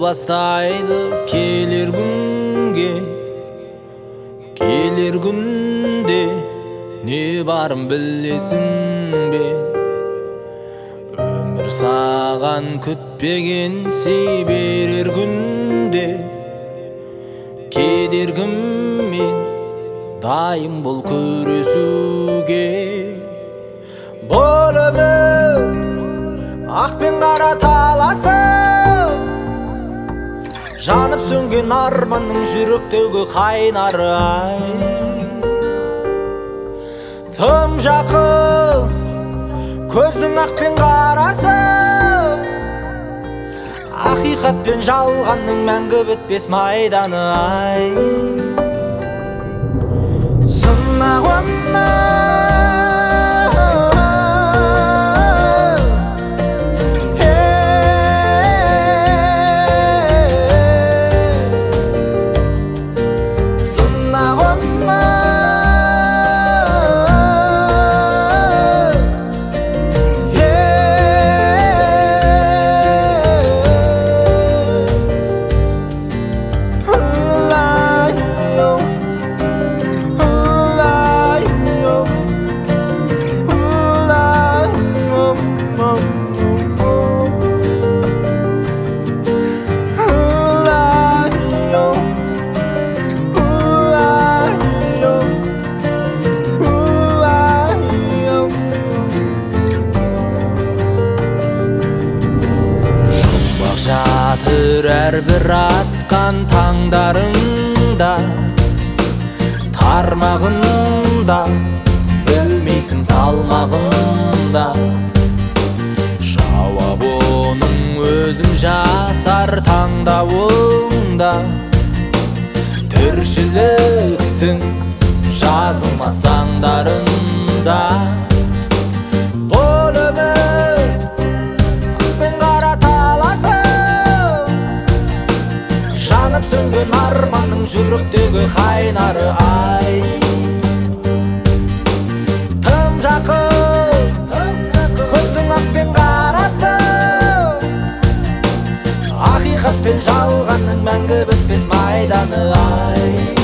бастайды келер күнде не барын білесің бе? Өмір саған күтпеген сый берер күнде кедергіммен дайым бол күресуге. Бұл өмір ақ пен қара таласып, жанып сөнген арманның жүректегі қайнары ай. Тым жақын көздің ақ пен қарасы, ақиқат пен жалғанның мәңгі бітпес майданы ай. Сынақ өмір жатыр әрбір атқан таңдарыңда, тармағында білмейсің салмағында. Жауап оның өзің жасар таңдауыңда, тіршіліктің жазылмас заңдарында. Бұл өмір ақпен қара таласып, жанып сөнген арманның жүректегі қайнары ай. Тым жақын көздің ақ пен қарасы, ақиқат пен жалғанның мәңгі бітпес майданы ай.